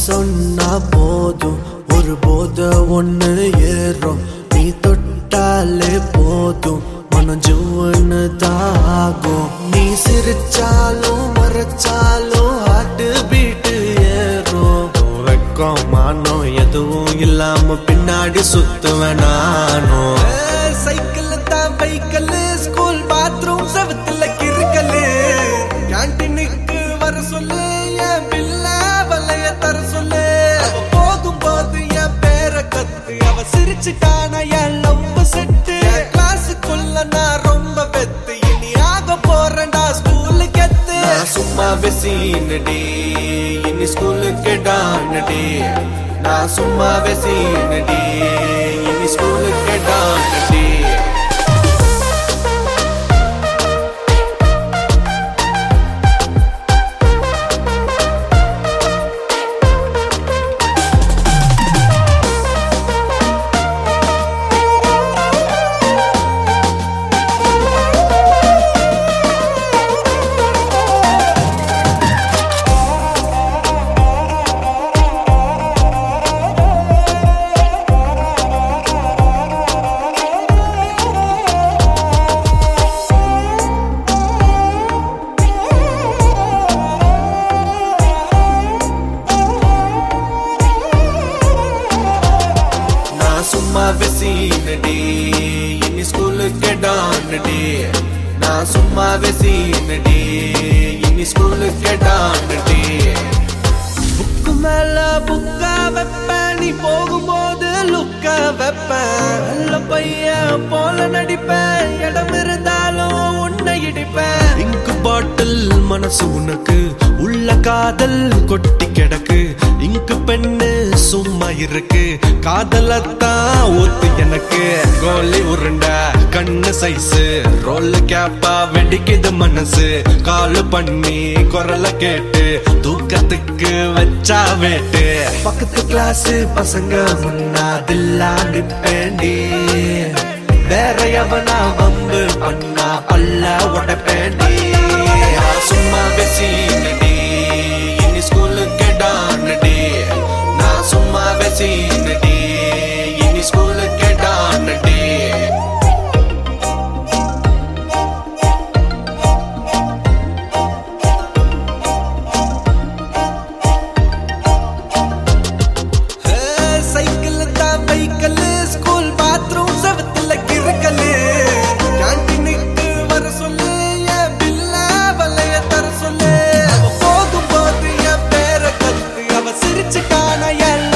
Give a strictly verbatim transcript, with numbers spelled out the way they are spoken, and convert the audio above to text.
சொன்னா போதும் ஒரு போத ஒண்ணு ஏறும் நீ தொட்டாலே போதும் மனம் ஜுவன்னு தாகும் நீ சிரிச்சாலும் மறைச்சாலும் ஹார்ட் பீட்டு ஏறும் வெக்கம் மானம் எதுவும் இல்லாம பின்னாடி சுத்துவேன் நானும் சைக்கிள் தான் பைக்கல் ஸ்கூல் பாத்ரூம் செவத்துல கிறுக்கலு கேன்டீனுக்கு வர சொல்லு என் பில்ல வலைய தர சொல்லு போதும் போது என் பேர கத்து அவ சிரிச்சுட்டான என் லவ் செட்டு கிளாஸுக்குள்ள நான் ரொம்ப வெத்து இனி ஆக போறேன்டா ஸ்கூலு கெத்து சும்மா வெசீனடி இனி ஸ்கூலுக்கு டானடி நான் சும்மா வெசீனடி இனி ஸ்கூலுக்கு டானடி சும்மா வெசீனடி இனி ஸ்கூலுக்கு டானடி நான் சும்மா வெசீனடி இனி ஸ்கூலுக்கு டானடி புக்கு மேல புக்கா வைப்பேன் நீ போகும்போது லுக்கா வைப்பேன் நல்ல பையன் போல நடிப்பேன் இடம் இருந்தாலும் உன்னை இடிப்பேன் இங்கு பாட்டில் மனசு உனக்கு உள்ள காதல் கொட்டி கிடக்கு இங்கு பெண்ணு சும்மா இருக்கு காதலத்தான் ஊத்து எனக்கு கோலி உருண்ட கண்ணு சைஸு ரோல் கேப்பா வெடிக்குது மனசு காலு பண்ணி குரல கேட்டு தூக்கத்துக்கு வச்சா வேட்டு பக்கத்து கிளாஸ் பசங்க முன்னாதில்லா நிப்பேண்டி வேற எவனா வம்பு பண்ணா பல்ல உடப்பேண்டி சும்மா வெசீனடி இனி ஸ்கூலுக்கு டானடி நான் சும்மா வெசீனடி இனி ஸ்கூலுக்கு டானடி சைக்கிள் தான் பைக்கல் ஸ்கூல் பாத்ரூம் செவத்துல கிறுக்கலு கேன்டீனுக்கு வர சொல்லு என் பில்ல வலைய தர சொல்லு போதும் போது என் பேர கத்து அவ சிரிச்சுட்டான என்